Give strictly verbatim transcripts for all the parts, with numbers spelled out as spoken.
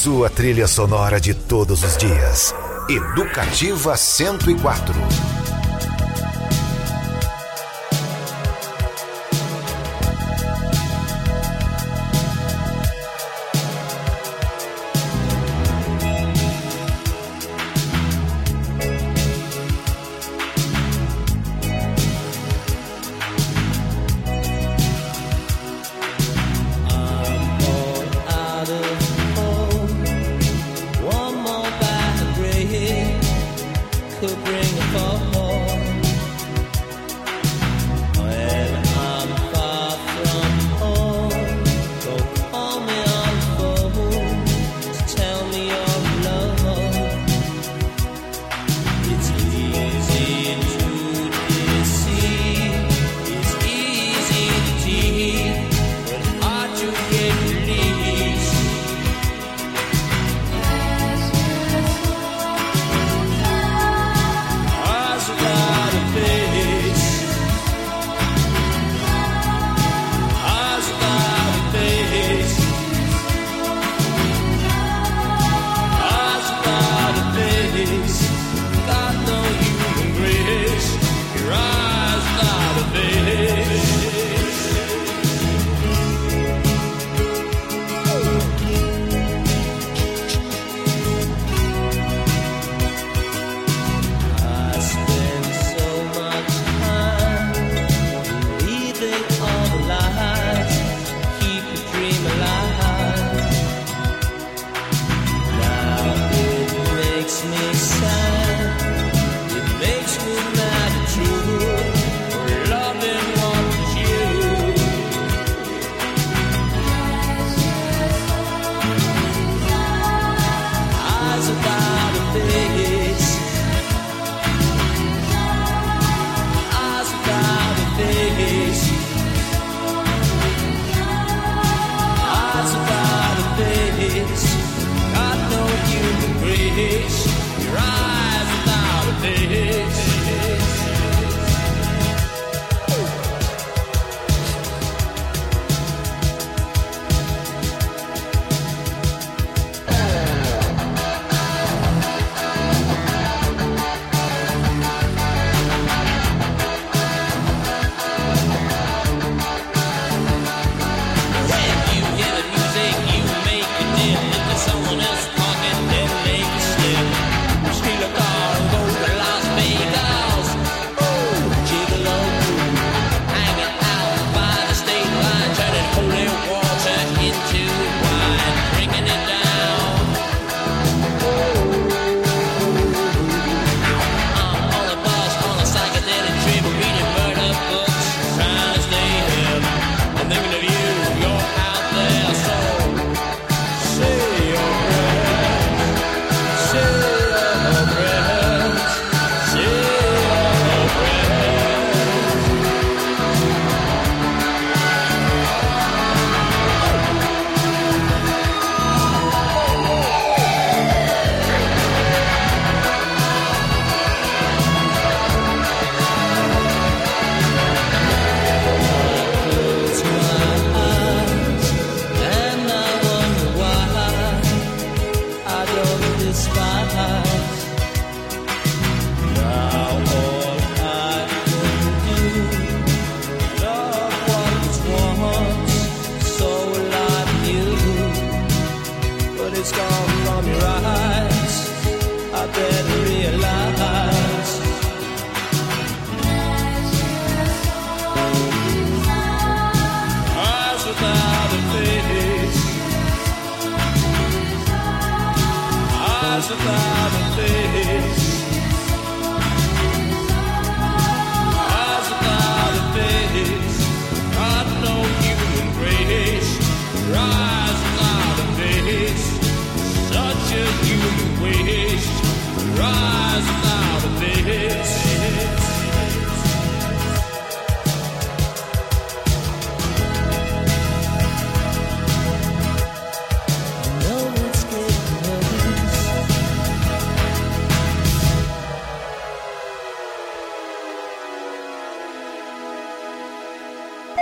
sua trilha sonora de todos os dias. Educativa cento e quatro.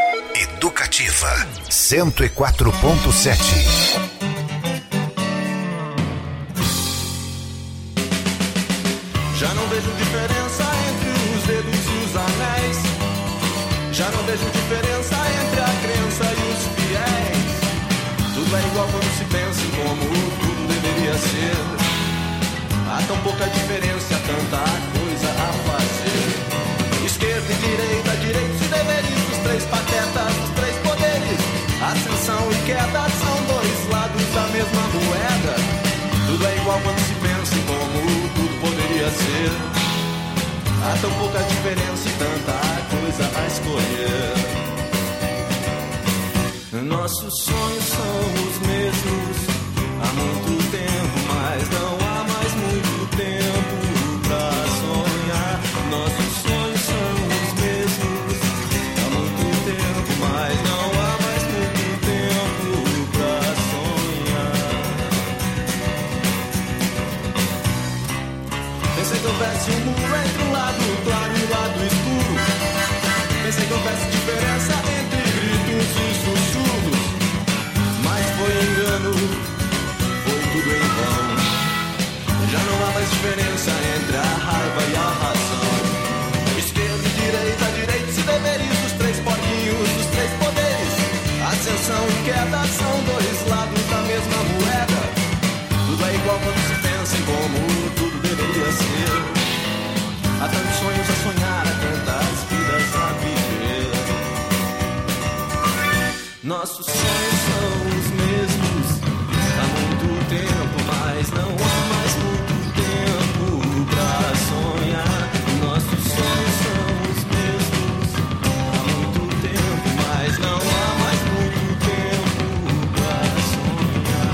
Educativa cento e quatro ponto sete. Já não vejo diferença entre a crença e os fiéis. Tudo é igual quando se pensa em como tudo deveria ser. Há tão pouca diferença, tanta coisa a fazer. Esquerda e direita, direitos e deveres dos três patetas, dos três poderes. Ascensão e queda são dois lados da mesma moeda. Tudo é igual quando se pensa em como tudo poderia ser. Há tão pouca diferença e tanta coisa a escolher. Nossos sonhos são os mesmos há muito tempo, mas não há mais muito tempo pra sonhar. Nossos sonhos são os mesmos há muito tempo, mas não há mais muito tempo pra sonhar. Pensei que houvesse um muro entre o lado claro e o lado escuro. Pensei que houvesse diferença entre gritos e sussurros. Mas foi engano, foi tudo em vão. Já não há mais diferença entre a raiva e a razão. Esquerda e direita, direitos e deveres dos três porquinhos, dos três poderes. Ascensão e queda são dois lados da mesma moeda. Tudo é igual quando se pensa em como tudo deveria ser. Há tantos sonhos a sonhar, há tantas vidas a viver. Nossos sonhos são os mesmos há muito tempo, mas não há mais muito tempo pra sonhar. Nossos sonhos são os mesmos há muito tempo, mas não há mais muito tempo pra sonhar.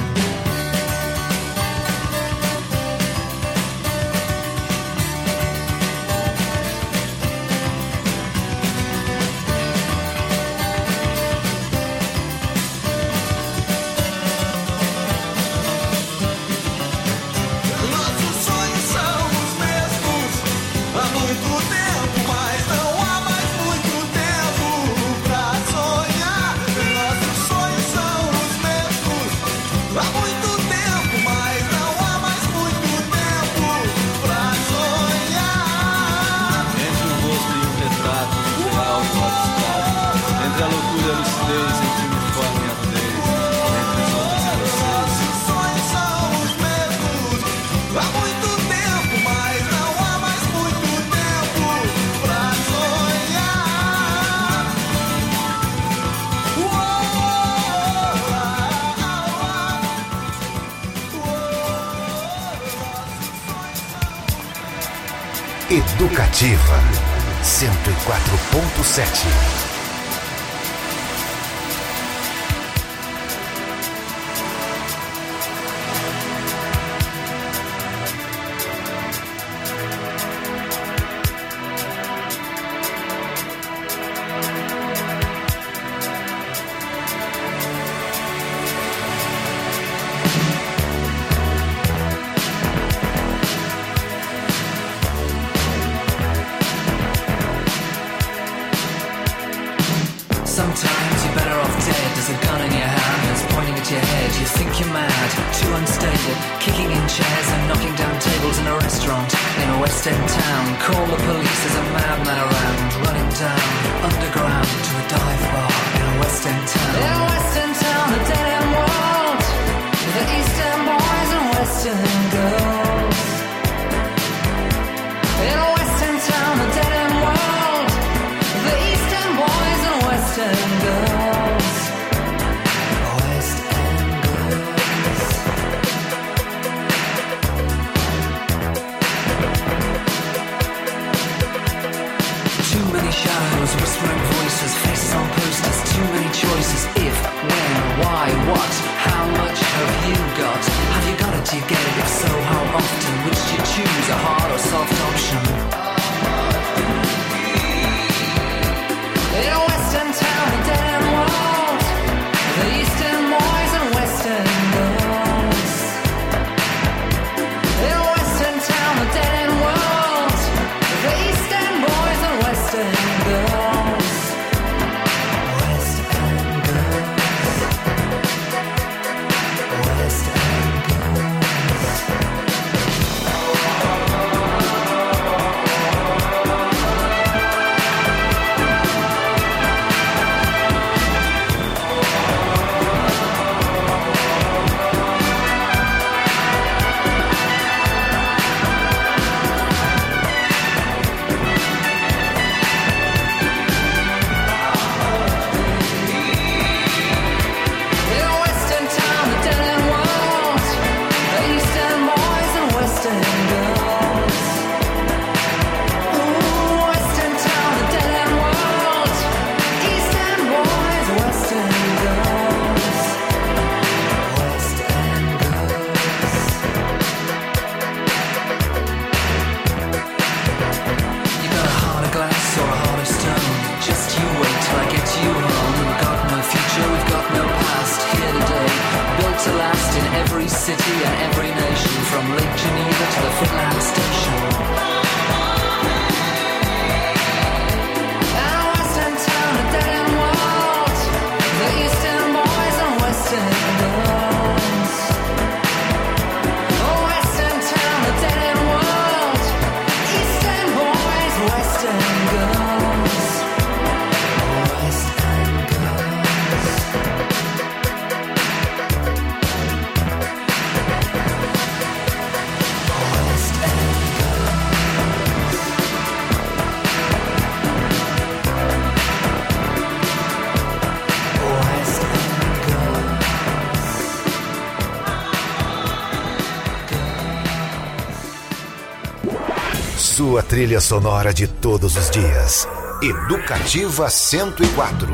Educativa cento e quatro ponto sete. Sometimes you're better off dead. There's a gun in your hand that's pointing at your head. You think you're mad, too unstable, kicking in chairs and knocking down tables in a restaurant in a West End town. Call the police, there's a madman around, running down underground to a dive bar in a West End town. In a West End town, a dead end world, with the East End boys and West End girls. In a West End town, a dead end world, with the East End boys and West End girls. West End girls. Too many shadows, whispering voices, faces on posters, too many choices, or a heart of stone. Just you wait till I get you home. We've got no future, we've got no past. Here today, built to last in every city and every nation, from Lake Geneva to the Finland station. And a western town, a dead-end world. The eastern boys and western girls. A western town, a dead-end world. Eastern boys, western girls. Western girls. Sua trilha sonora de todos os dias. Educativa cento e quatro.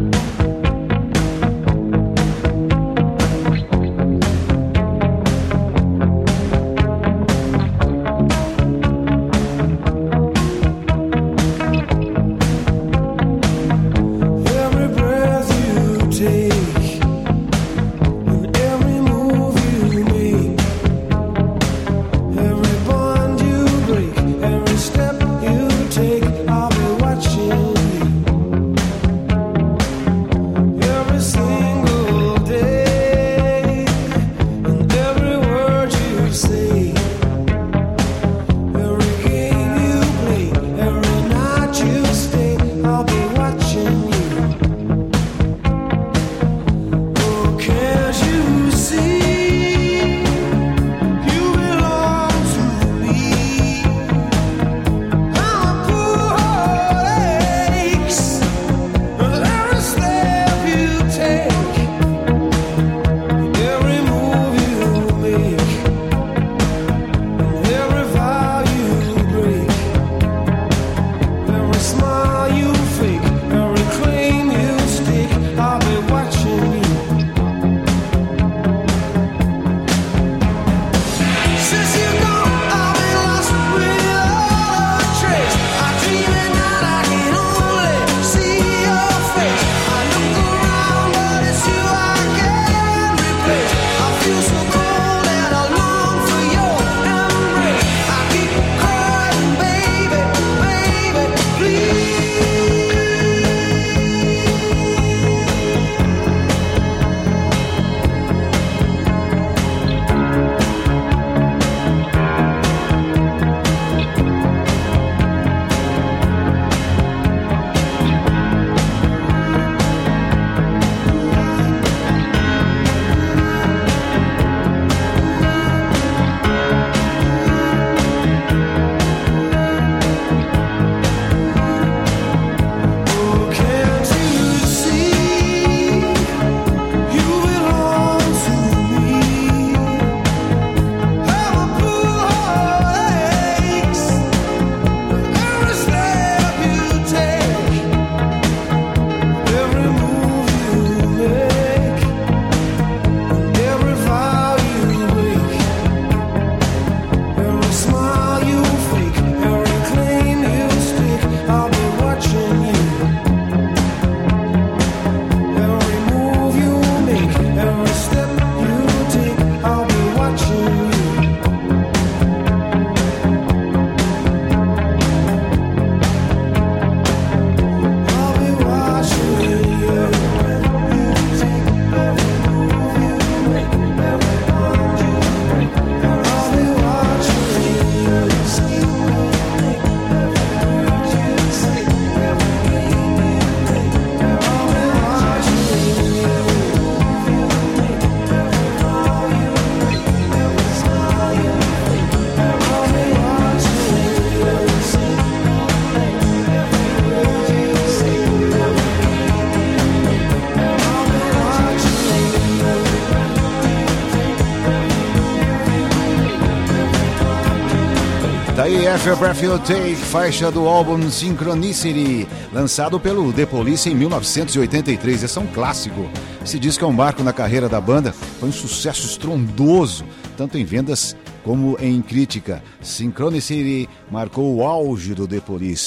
Daí Every Breath You Take, faixa do álbum Synchronicity, lançado pelo The Police em mil novecentos e oitenta e três. Esse é um clássico. Se diz que é um marco na carreira da banda, foi um sucesso estrondoso, tanto em vendas como em crítica. Synchronicity marcou o auge do The Police.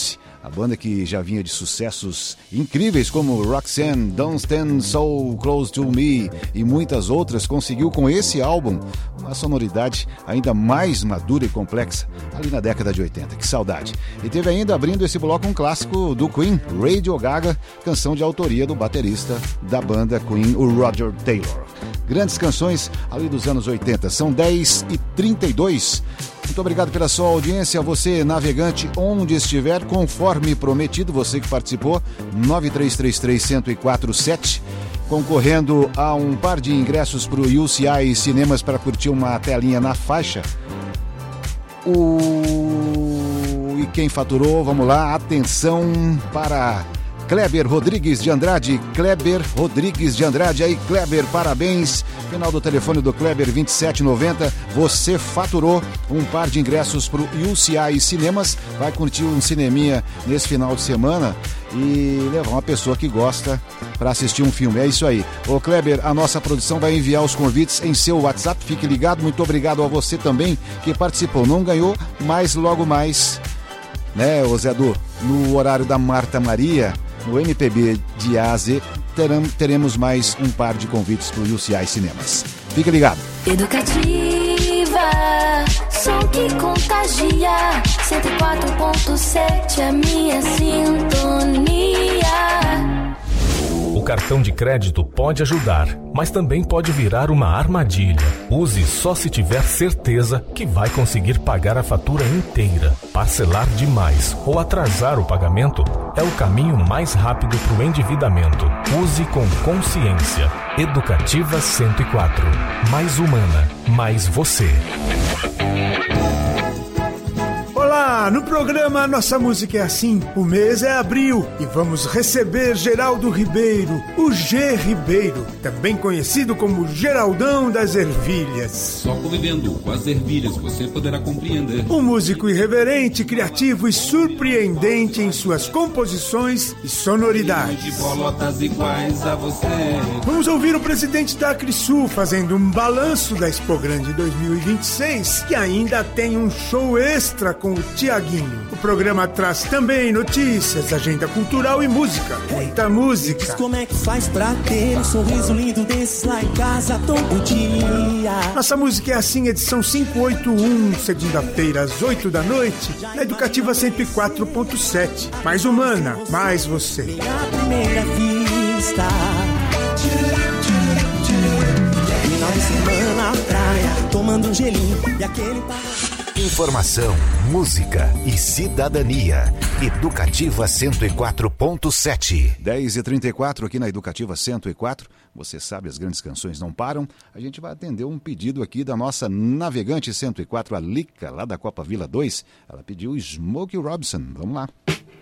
A banda que já vinha de sucessos incríveis como Roxanne, Don't Stand So Close To Me e muitas outras, conseguiu com esse álbum uma sonoridade ainda mais madura e complexa ali na década de oitenta. Que saudade! E teve ainda abrindo esse bloco um clássico do Queen, Radio Gaga, canção de autoria do baterista da banda Queen, o Roger Taylor. Grandes canções ali dos anos oitenta. São dez e trinta e dois. Muito obrigado pela sua audiência, você navegante onde estiver, conforme prometido, você que participou, nove três três três, um zero quatro sete, concorrendo a um par de ingressos para o U C I Cinemas para curtir uma telinha na faixa. O... E quem faturou, vamos lá, atenção para Kleber Rodrigues de Andrade, Kleber Rodrigues de Andrade, aí Kleber, parabéns, final do telefone do Kleber vinte e sete noventa, você faturou um par de ingressos para o U C I Cinemas, vai curtir um cineminha nesse final de semana e levar uma pessoa que gosta para assistir um filme, é isso aí. Ô Kleber, a nossa produção vai enviar os convites em seu WhatsApp, fique ligado, muito obrigado a você também que participou, não ganhou, mas logo mais, né, ô Zé Du, no horário da Marta Maria, no M P B de A a Z, teremos mais um par de convites para o U C I Cinemas. Fique ligado. Educativa, som que contagia, cento e quatro ponto sete, a minha sintonia. O cartão de crédito pode ajudar, mas também pode virar uma armadilha. Use só se tiver certeza que vai conseguir pagar a fatura inteira. Parcelar demais ou atrasar o pagamento é o caminho mais rápido para o endividamento. Use com consciência. Educativa cento e quatro. Mais humana, mais você. Olá, no programa Nossa Música é Assim, o mês é abril e vamos receber Geraldo Ribeiro, o G. Ribeiro, também conhecido como Geraldão das Ervilhas. Só convivendo com as ervilhas você poderá compreender. Um músico irreverente, criativo e surpreendente em suas composições e sonoridades. De bolotas iguais a você. Vamos ouvir o presidente da Acrisul fazendo um balanço da Expo Grande dois mil e vinte e seis, que ainda tem um show extra com o Tiaguinho. O programa traz também notícias, agenda cultural e música. Muita música. Diz como é que faz pra ter um sorriso lindo desses lá em casa todo dia. Nossa Música é Assim, edição quinhentos e oitenta e um, segunda-feira às oito da noite, na Educativa cento e quatro ponto sete. Mais humana, mais você. A primeira vista. Final de semana na praia, tomando um gelinho e aquele... Informação, música e cidadania. Educativa cento e quatro ponto sete. dez e trinta e quatro aqui na Educativa cento e quatro. Você sabe, as grandes canções não param. A gente vai atender um pedido aqui da nossa navegante cento e quatro, a Lica, lá da Copa Vila dois. Ela pediu Smokey Robinson. Vamos lá.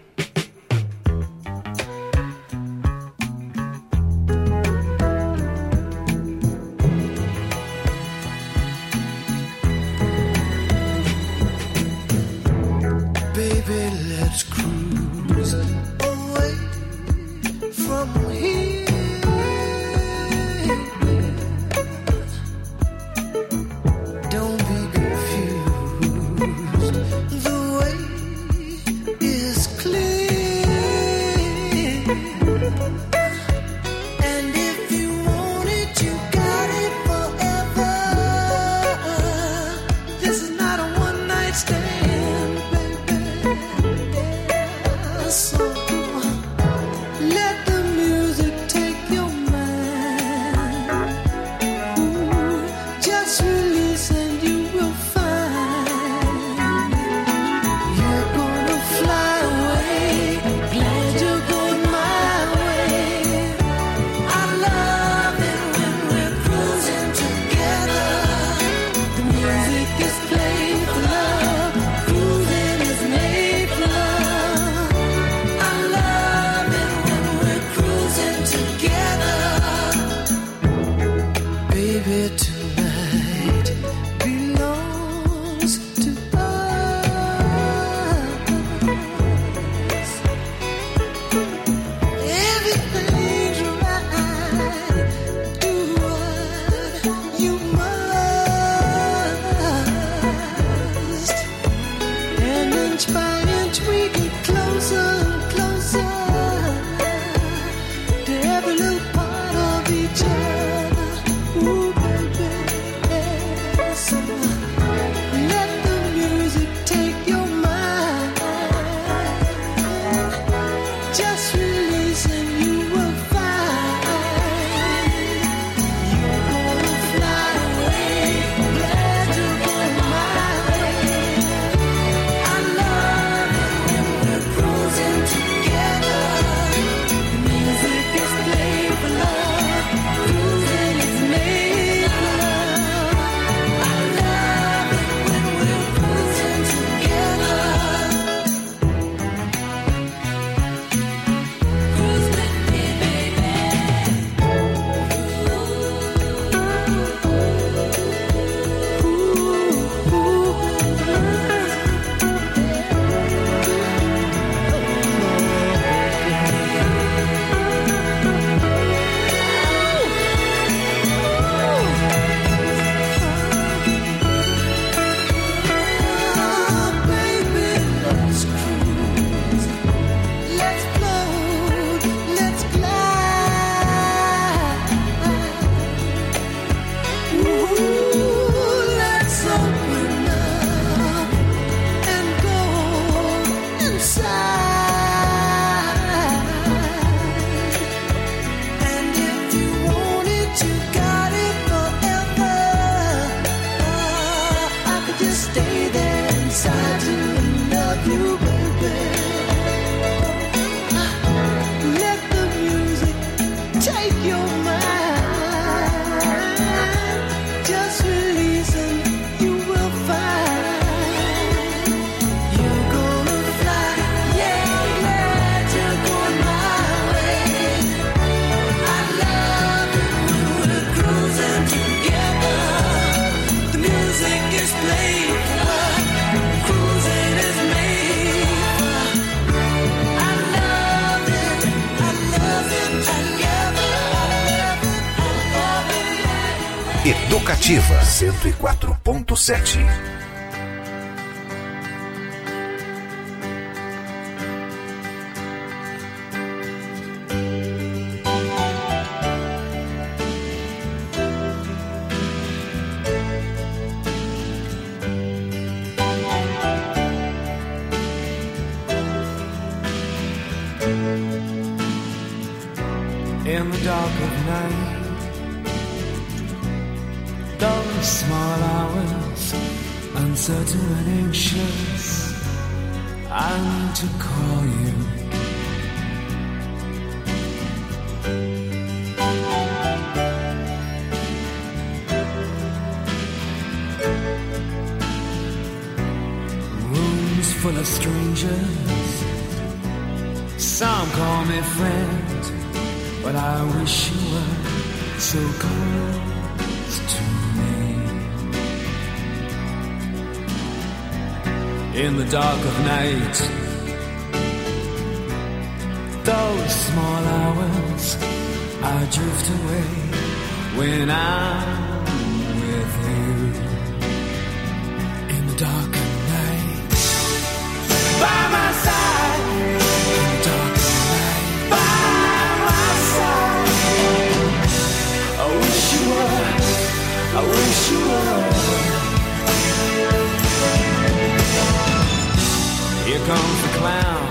Let's cruise away from here. Don't be confused. The way is Educativa cento e quatro ponto sete. In the dark of night, those small hours, uncertain and anxious, I need to call you. Rooms full of strangers, some call me friend, but I wish you were so close to me. In the dark of night, those small hours, I drift away when I'm with you. In the dark of night, by my side. In the dark of night, by my side. I wish you were, I wish you were. Here comes the clown.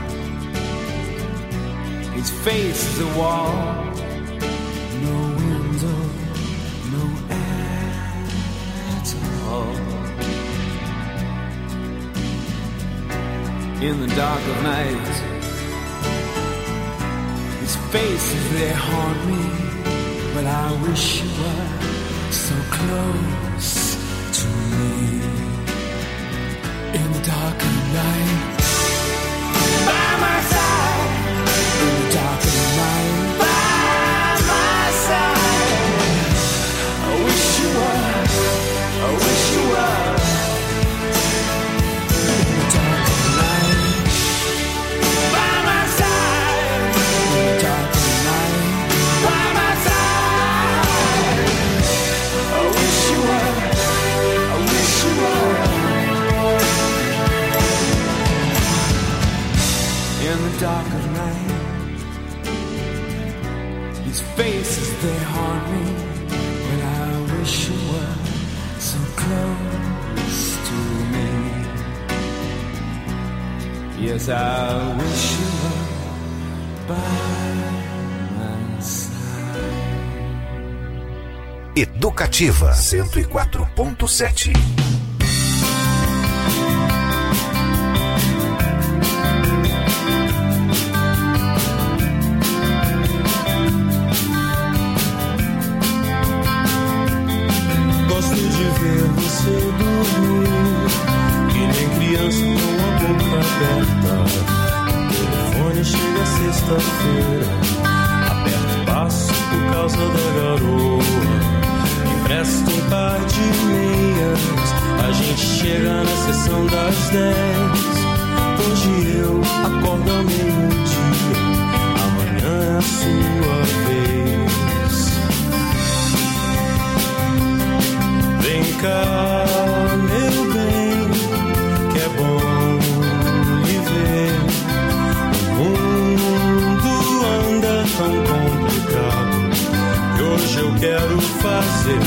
His face is a wall. No window, no air at all. In the dark of night, his faces, they haunt me, but I wish you were so close to me. In the dark of night, by my side. In the dark of night, by my side. I wish you were, I wish you were. In the dark of night, by my side. In the dark of night, by my side. I wish you were, I wish you were. In the dark of night, his faces, they haunt me, but I wish you were so close to me. Yes, I wish you were by my side. Educativa cento e quatro ponto sete. Você dormir, que nem criança com a boca aberta. O telefone chega sexta-feira, aperta o passo por causa da garoa. Empresta um par de meias, a gente chega na sessão das dez. Hoje eu acordo ao meio-dia, amanhã é a sua vez. Vem cá, meu bem, que é bom lhe ver. O mundo anda tão complicado que hoje eu quero fazer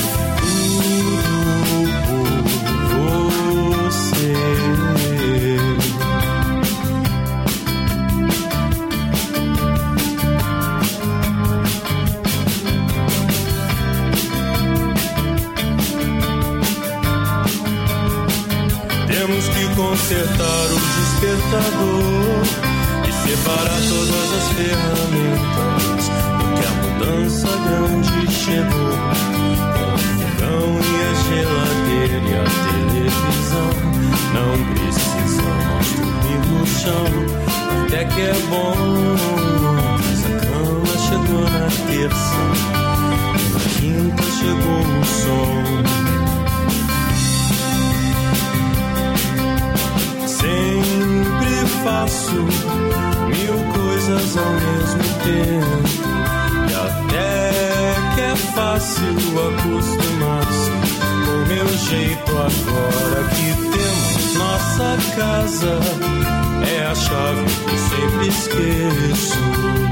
tudo por você. Temos que consertar o despertador e separar todas as ferramentas, porque a mudança grande chegou. Com o fogão e a geladeira e a televisão, não precisamos dormir no chão. Até que é bom, mas a cama chegou na terça, na quinta chegou o som. Sempre faço mil coisas ao mesmo tempo, e até que é fácil acostumar-se com meu jeito agora que temos nossa casa. É a chave que sempre esqueço.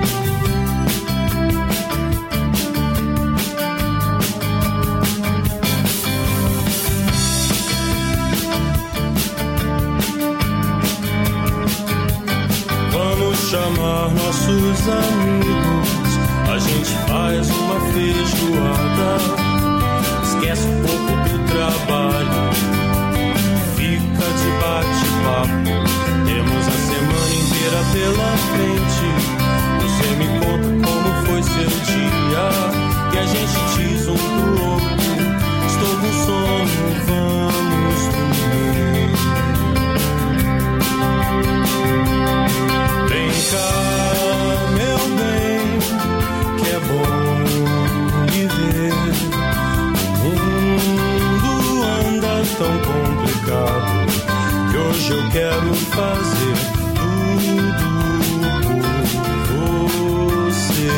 Vamos chamar nossos amigos, a gente faz uma feijoada. Esquece um pouco do trabalho, fica de bate-papo. Temos a semana inteira pela frente. Você me conta como foi seu dia, e a gente diz um pro outro: estou com sono, vamos dormir. Vem cá, meu bem, que é bom viver. O mundo anda tão complicado que hoje eu quero fazer tudo por você.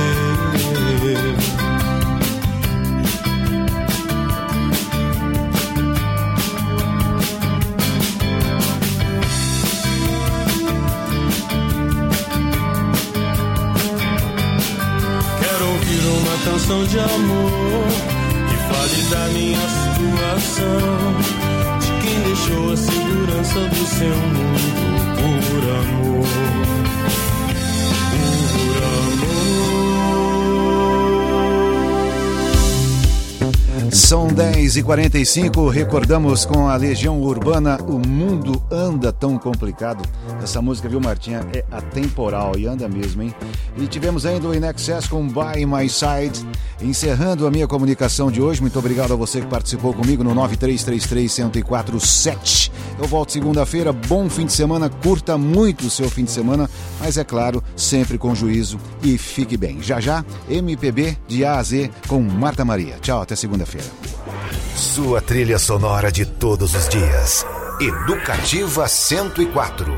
Quero ouvir uma canção de amor que fale da minha situação, quem deixou a segurança do seu mundo por amor, por amor. São dez e quarenta e cinco, recordamos com a Legião Urbana O Mundo Anda Tão Complicado. Essa música, viu, Martinha, é atemporal e anda mesmo, hein? E tivemos ainda o In Excess com By My Side. Encerrando a minha comunicação de hoje, muito obrigado a você que participou comigo no nove três três três, um zero quatro sete. Eu volto segunda-feira, bom fim de semana, curta muito o seu fim de semana, mas é claro, sempre com juízo e fique bem. Já já, M P B de A a Z com Marta Maria. Tchau, até segunda-feira. Sua trilha sonora de todos os dias. Educativa cento e quatro.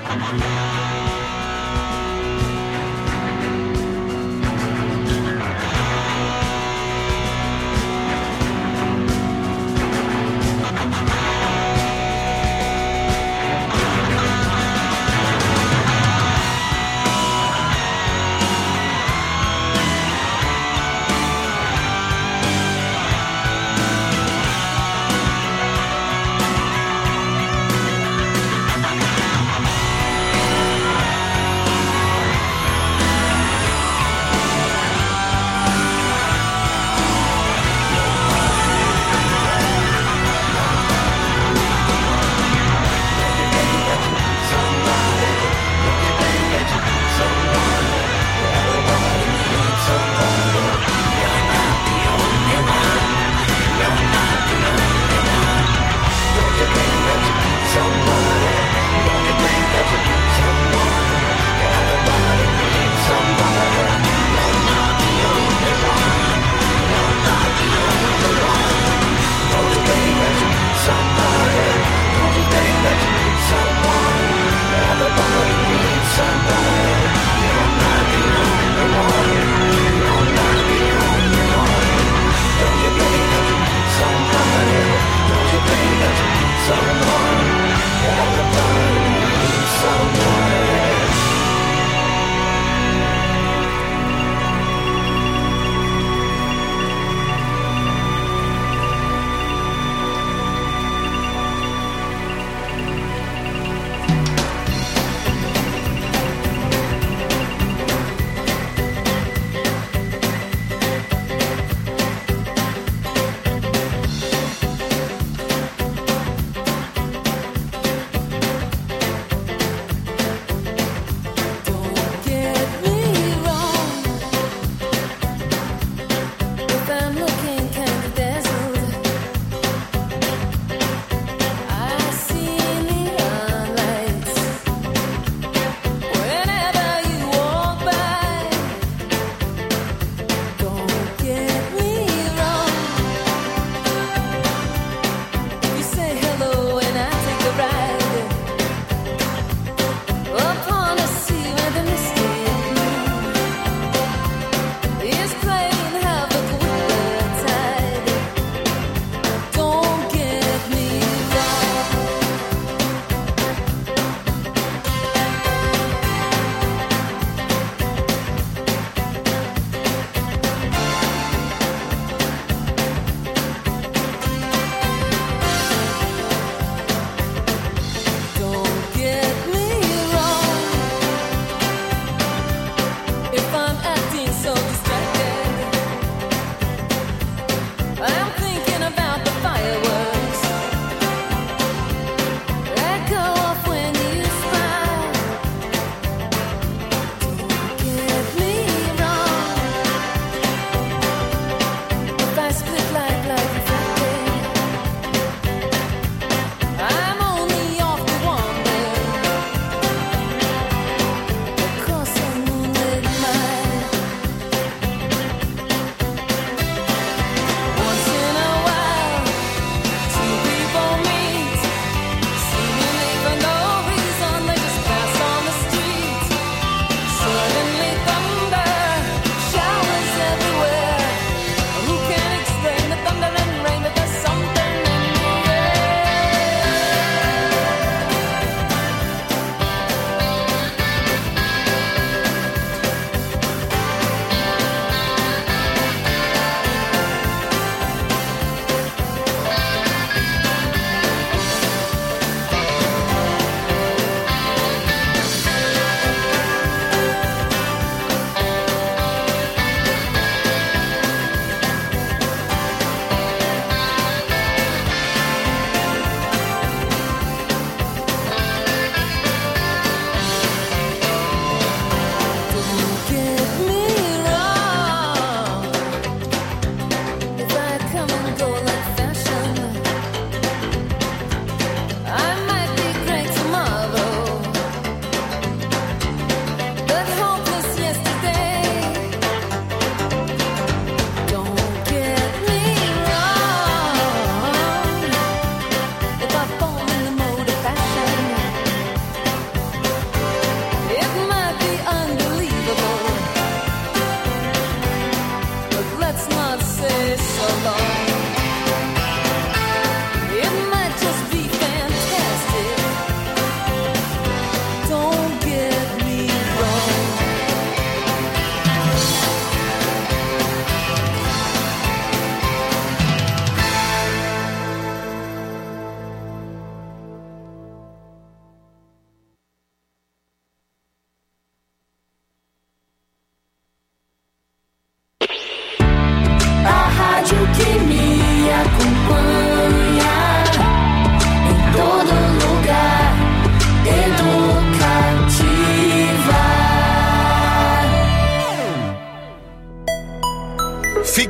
Thank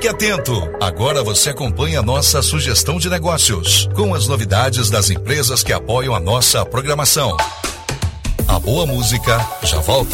Fique atento! Agora você acompanha a nossa sugestão de negócios, com as novidades das empresas que apoiam a nossa programação. A boa música já volta.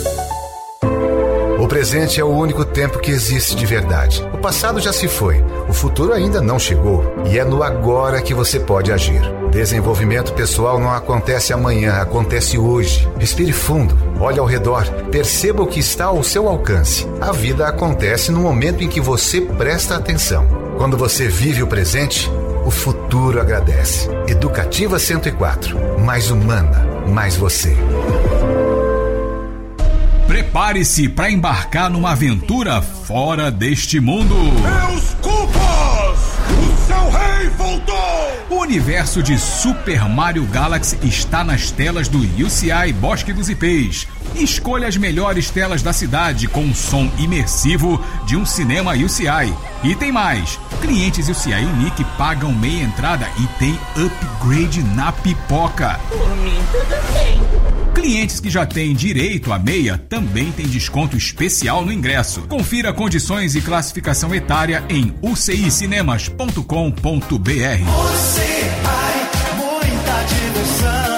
O presente é o único tempo que existe de verdade. O passado já se foi, o futuro ainda não chegou. E é no agora que você pode agir. Desenvolvimento pessoal não acontece amanhã, acontece hoje. Respire fundo, olhe ao redor, perceba o que está ao seu alcance. A vida acontece no momento em que você presta atenção. Quando você vive o presente, o futuro agradece. Educativa cento e quatro, mais humana, mais você. Prepare-se para embarcar numa aventura fora deste mundo. Meus culpas! O seu rei voltou! O universo de Super Mario Galaxy está nas telas do U C I Bosque dos Ipês. Escolha as melhores telas da cidade com um som imersivo de um cinema U C I. E tem mais, clientes U C I Unique pagam meia entrada e tem upgrade na pipoca. Por mim, tudo bem. Clientes que já têm direito à meia também têm desconto especial no ingresso. Confira condições e classificação etária em u c i cinemas ponto com ponto b r. U C I, muita diversão.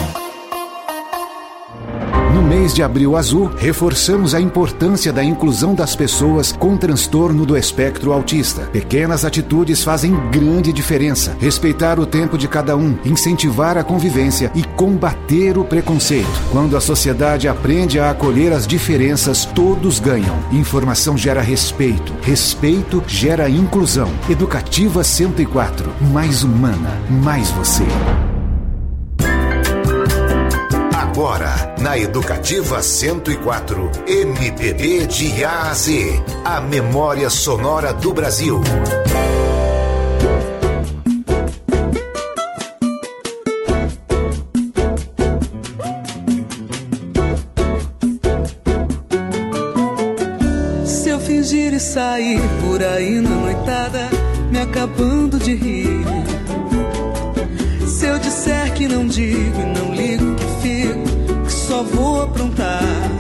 No mês de Abril Azul, reforçamos a importância da inclusão das pessoas com transtorno do espectro autista. Pequenas atitudes fazem grande diferença. Respeitar o tempo de cada um, incentivar a convivência e combater o preconceito. Quando a sociedade aprende a acolher as diferenças, todos ganham. Informação gera respeito. Respeito gera inclusão. Educativa cento e quatro, mais humana, mais você. Agora, na Educativa cento e quatro, M P B de A a Z, a memória sonora do Brasil. Se eu fingir e sair por aí na noitada, me acabando de rir. Se eu disser que não digo e não ligo, que fico, que só vou aprontar.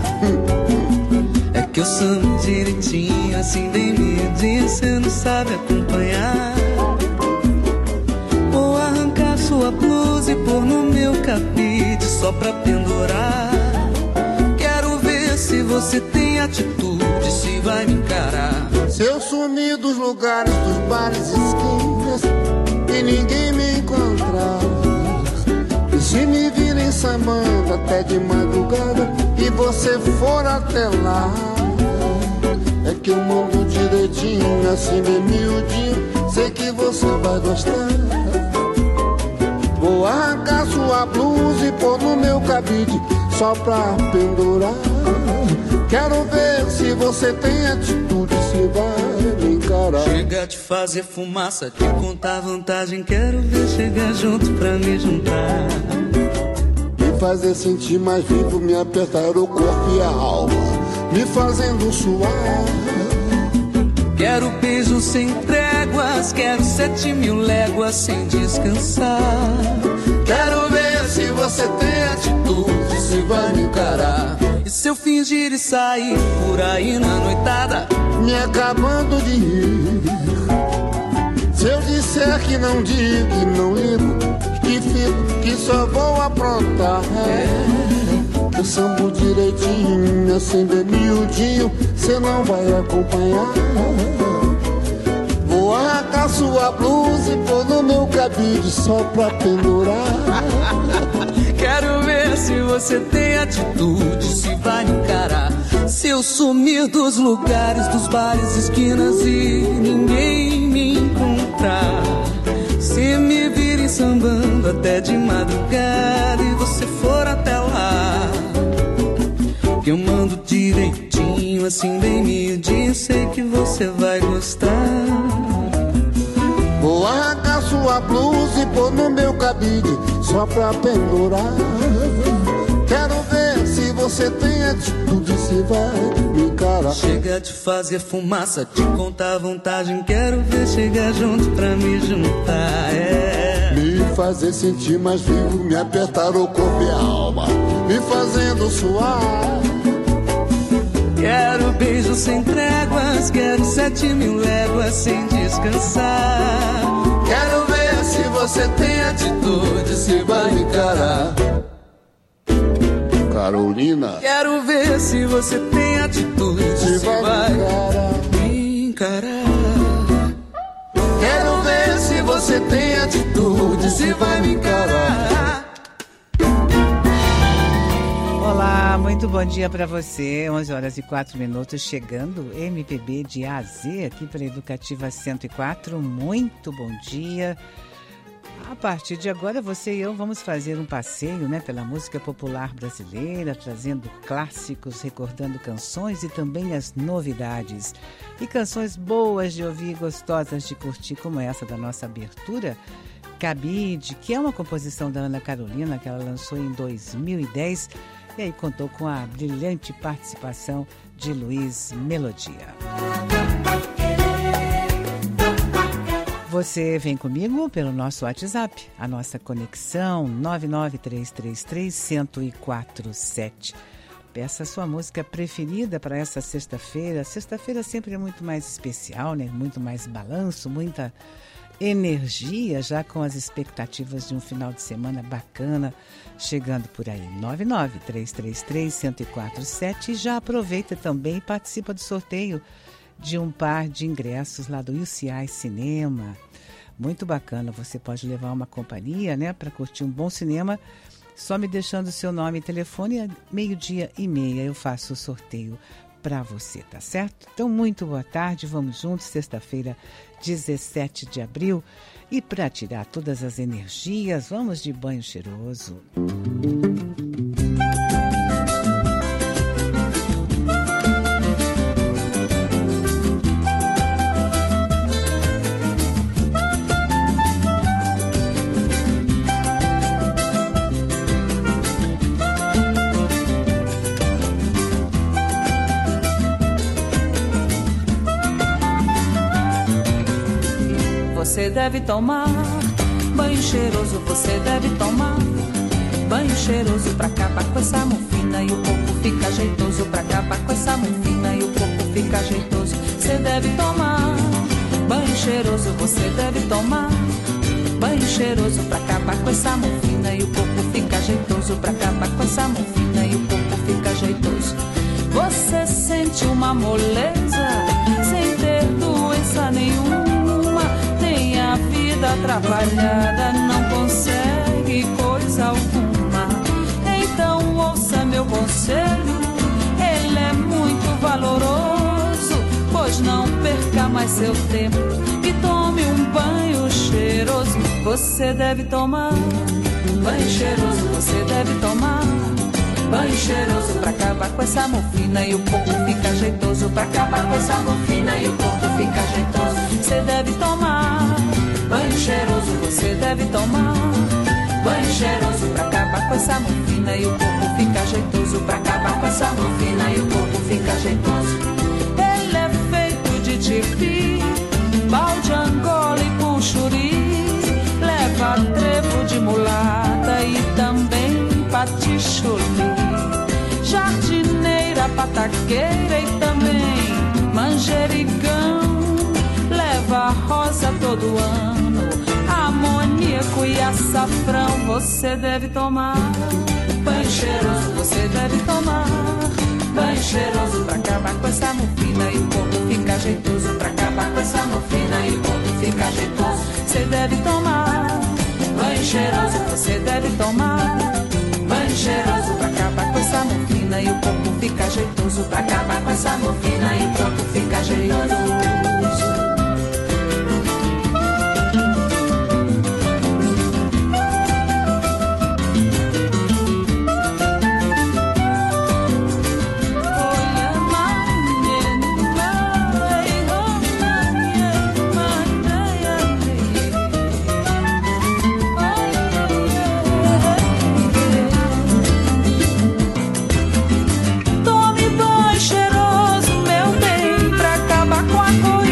É que eu samba direitinho, assim bem miudinho, cê não sabe acompanhar. Vou arrancar sua blusa e pôr no meu cabide só pra pendurar. Quero ver se você tem atitude, se vai me encarar. Se eu sumir dos lugares, dos bares e esquinas e ninguém me encontrar, e se me virem sambando até de madrugada e você for até lá, é que eu mando direitinho, assim bem miudinho, sei que você vai gostar. Vou arrancar sua blusa e pôr no meu cabide só pra pendurar. Quero ver se você tem atitude, se vai me encarar. Chega de fazer fumaça, de contar vantagem. Quero ver chegar junto pra me juntar. Me fazer sentir mais vivo, me apertar o corpo e a alma, me fazendo suar. Quero beijo sem tréguas, quero sete mil léguas sem descansar. Quero ver se você tem atitude, se vai me encarar. E se eu fingir e sair por aí na noitada, me acabando de rir. Se eu disser que não digo e não ligo, que fico, que só vou aprontar. É, eu sambo direitinho, assim bem miudinho, cê não vai acompanhar. Vou arrancar sua blusa e pôr no meu cabide só pra pendurar. Quero ver se você tem atitude, se vai me encarar. Se eu sumir dos lugares, dos bares, esquinas e ninguém me encontrar. Se me virem sambando até de madrugada e você for até lá, que eu mando direitinho, assim bem miudinho, sei que você vai gostar. Vou arrancar sua blusa e pôr no meu cabide só pra pendurar. Quero ver se você tem atitude, se vai me encarar. Chega de fazer fumaça, de contar vantagem. Quero ver chegar junto pra me juntar. É. Me fazer sentir mais vivo, me apertar o corpo e a alma, me fazendo suar. Quero beijos sem tréguas, quero sete mil léguas sem descansar. Quero ver se você tem atitude, se vai me encarar. Carolina. Quero ver se você tem atitude, se, se vai, vai me encarar. Quero ver se você tem atitude, se vai me encarar. Olá, muito bom dia para você. onze horas e quatro minutos, chegando M P B de A a Z aqui para Educativa cento e quatro. Muito bom dia. A partir de agora, você e eu vamos fazer um passeio, né, pela música popular brasileira, trazendo clássicos, recordando canções e também as novidades. E canções boas de ouvir, gostosas de curtir, como essa da nossa abertura, Cabide, que é uma composição da Ana Carolina, que ela lançou em dois mil e dez, e aí contou com a brilhante participação de Luiz Melodia. Você vem comigo pelo nosso WhatsApp, a nossa conexão nove nove três três três, um zero quatro sete. Peça a sua música preferida para essa sexta-feira. Sexta-feira sempre é muito mais especial, né? Muito mais balanço, muita energia, já com as expectativas de um final de semana bacana chegando por aí. nove nove três três três, um zero quatro sete. E já aproveita também e participa do sorteio de um par de ingressos lá do U C I Cinema. Muito bacana, você pode levar uma companhia, né, para curtir um bom cinema, só me deixando o seu nome e telefone, meio-dia e meia eu faço o sorteio para você, tá certo? Então, muito boa tarde, vamos juntos, sexta-feira, dezessete de abril, e para tirar todas as energias, vamos de banho cheiroso. Você deve tomar banho cheiroso, você deve tomar banho cheiroso pra acabar com essa mufina e o corpo fica jeitoso, pra acabar com essa mufina e o corpo fica jeitoso. Você deve tomar banho cheiroso, você deve tomar banho cheiroso pra acabar com essa mufina e o corpo fica jeitoso, pra acabar com essa mufina e o corpo fica jeitoso. Você sente uma moleza sem ter doença nenhuma, tem a vida atrapalhada, não consegue coisa alguma. Então ouça meu conselho, ele é muito valoroso, pois não perca mais seu tempo e tome um banho cheiroso. Você deve tomar banho cheiroso, você deve tomar banho cheiroso pra acabar com essa mufina e o corpo fica jeitoso, pra acabar com essa mufina e o corpo fica jeitoso. Você deve tomar banho cheiroso, você deve tomar banho cheiroso pra acabar com essa mufina e o corpo fica jeitoso, pra acabar com essa mufina e o corpo fica jeitoso. Ele é feito de tipi, balde, angola e puxuri, leva trevo de mulata e também paticholi, jardineira, pataqueira e também manjericão, leva rosa todo ano, amoníaco e açafrão. Você deve tomar banho cheiroso, você deve tomar banho cheiroso pra acabar com essa mufina e o corpo fica jeitoso, pra acabar com essa mufina e o corpo fica jeitoso. Você deve tomar banho cheiroso, você deve tomar banho cheiroso pra acabar com essa mufina e o corpo fica jeitoso, pra acabar com essa mufina e o corpo fica jeitoso. Tome banho cheiroso, meu bem, pra acabar com a cor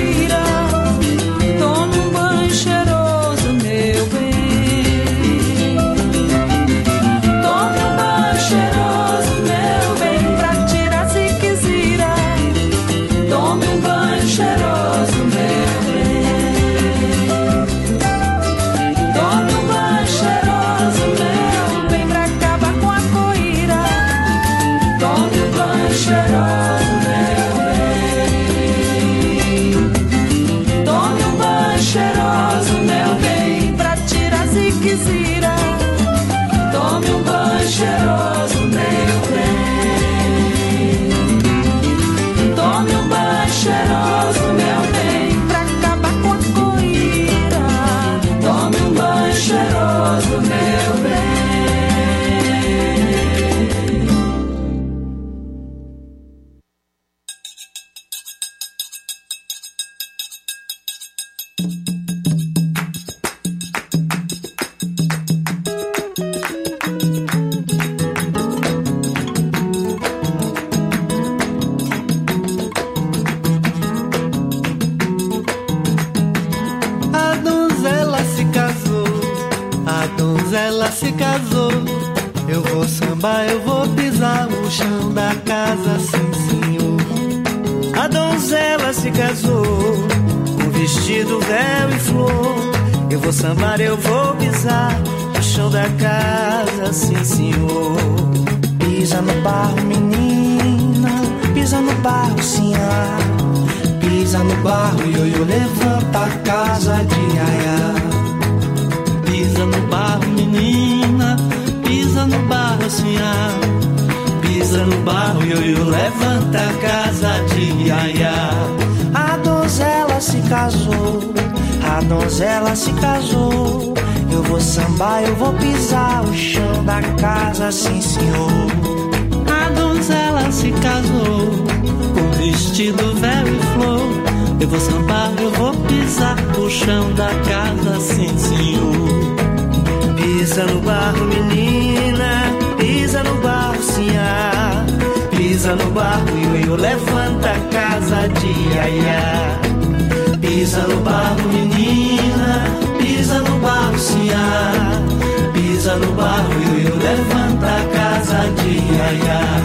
A donzela se casou, eu vou sambar, eu vou pisar o chão da casa, sim senhor. A donzela se casou, com vestido, véu e flor. Eu vou sambar, eu vou pisar o chão da casa, sim senhor. Pisa no barro, menina, pisa no barro, sinhá. Pisa no barro, ioiô, levanta a casa de aiá. Pisa no barro, menina, pisa no barro, sinhá. Pisa no barro, ioiô, levanta a casa de aiá. A donzela se casou, a donzela se casou. Eu vou sambar, eu vou pisar o chão da casa, sim senhor. A donzela se casou, com vestido, véu e flor. Eu vou sambar, eu vou pisar o chão da casa, sim senhor. Pisa no barro, menina, pisa no barro, sinhá. Pisa no barro, ioiô, levanta a casa de aiá. Pisa no barro, menina, pisa no barro, sinhá. Pisa no barro, ioiô, levanta a casa de aiá.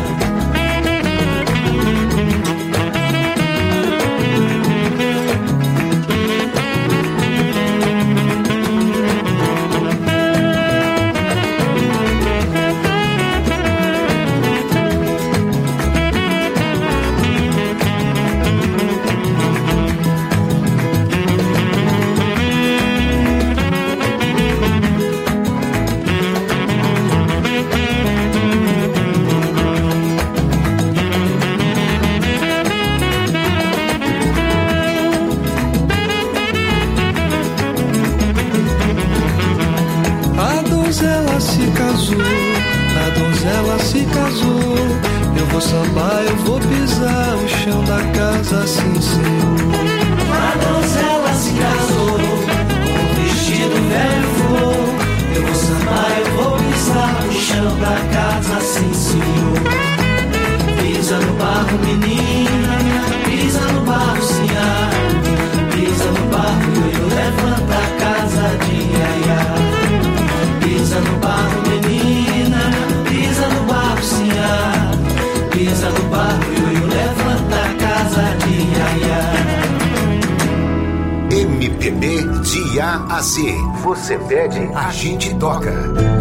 A donzela se casou, eu vou sambar, eu vou pisar o chão da casa, sim senhor. A donzela se casou, com vestido, velho e flor. Eu vou sambar, eu vou pisar o chão da casa, sim senhor. Pisa no barro, menina, pisa no barro, sinhá. Pisa no barro, ioiô, levanta a casa de aiá. Pisa no barro, menina, pisa no barro, sinhá. Pisa no barro, ioiô, levanta a casa de aiá. M P B de A a Z. Você pede, a gente toca.